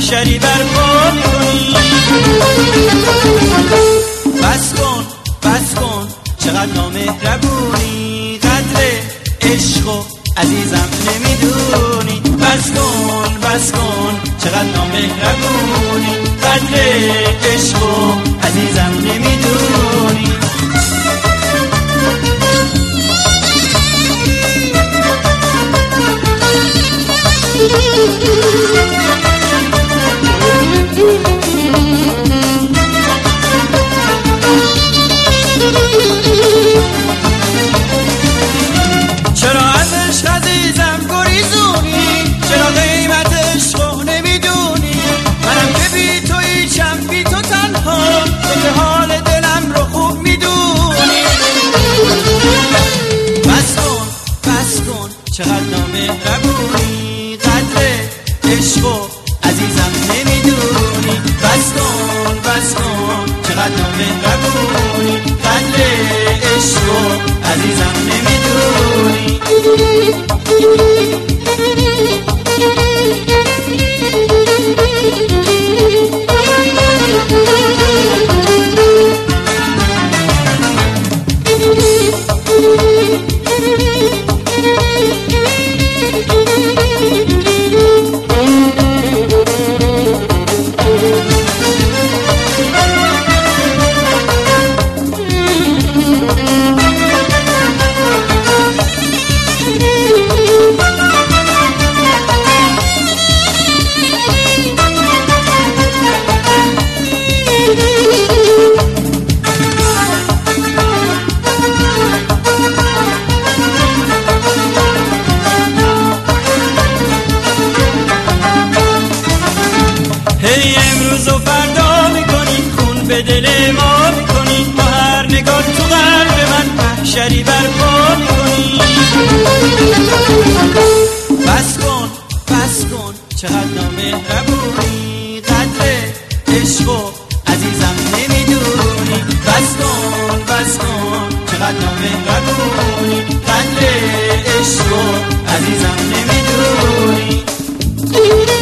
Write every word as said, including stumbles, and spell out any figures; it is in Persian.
محشری برپا میکنی. بس کن بس کن چقدر نامهربونی، قدر عشق و عزیزم نمیدونی. بس کن بس کن چقدر نامهربونی، قدر عشق و عزیزم نمیدونی. چرا از عشق عزیزم گریزونی، چرا قیمت عشق نمیدونی؟ منم که بی تو هیچم، بی تو تنها، تو که حال دلم رو خوب میدونی. بس کن بس کن چقدر نامهربونی، قدر عشق و عزیزم نمیدونی. بس کن بس کن چقدر نامهربونی، قدر عشق و عزیزم نمیدونی. هی امروز و فردا میکنی، خون به دل ما میکنی، با هر نگاه تو قلب من محشری برپا میکنی. بس کن بس کن چقدر نامهربونی، قدر عشق و عزیزم نمیدونی. بس کن بس کن چقدر نامهربونی، قدر عشق و عزیزم نمیدونی.